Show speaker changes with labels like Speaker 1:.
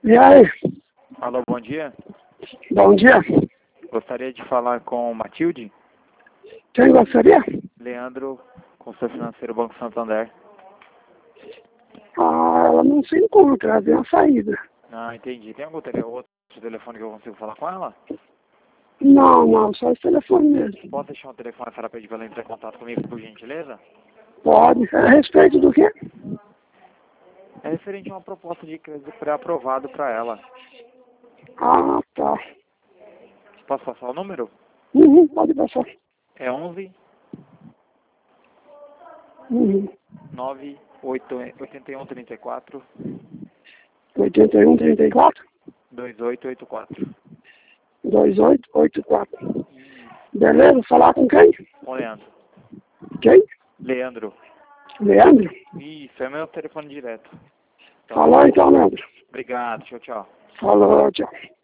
Speaker 1: E aí?
Speaker 2: Alô, bom dia.
Speaker 1: Bom dia.
Speaker 2: Gostaria de falar com Matilde.
Speaker 1: Quem gostaria?
Speaker 2: Leandro, consultor financeiro Banco Santander.
Speaker 1: Ah, ela não se encontra, ela deu uma saída.
Speaker 2: Ah, entendi. Tem algum outro telefone que eu consigo falar com ela?
Speaker 1: Não, só esse telefone mesmo.
Speaker 2: Pode deixar um telefone para pedir para ela entrar em contato comigo, por gentileza?
Speaker 1: Pode. É a respeito do quê?
Speaker 2: É referente a uma proposta de crédito pré-aprovado para ela.
Speaker 1: Ah, tá.
Speaker 2: Posso passar o número?
Speaker 1: Pode passar.
Speaker 2: É 11
Speaker 1: Uhum.
Speaker 2: 81 34
Speaker 1: 81 34
Speaker 2: 2884.
Speaker 1: 2884. Beleza? Falar com quem?
Speaker 2: Com Leandro.
Speaker 1: Quem?
Speaker 2: Leandro.
Speaker 1: Leandro?
Speaker 2: Isso, é meu telefone direto.
Speaker 1: Falou então, Leandro.
Speaker 2: Obrigado, tchau, tchau.
Speaker 1: Falou, tchau.